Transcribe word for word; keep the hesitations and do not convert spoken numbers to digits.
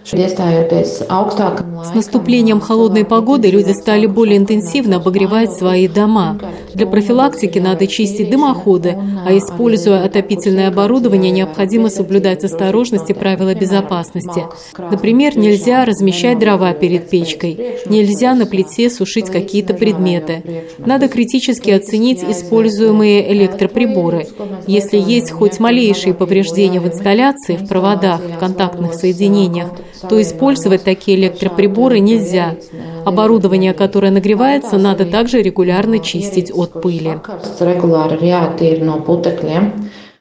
С наступлением холодной погоды люди стали более интенсивно обогревать свои дома. Для профилактики надо чистить дымоходы, а используя отопительное оборудование, необходимо соблюдать осторожность и правила безопасности. Например, нельзя размещать дрова перед печкой, нельзя на плите сушить какие-то предметы. Надо критически оценить используемые электроприборы. Если есть хоть малейшие повреждения в инсталляции, в проводах, в контактных соединениях, то использовать такие электроприборы нельзя. Оборудование, которое нагревается, надо также регулярно чистить от пыли.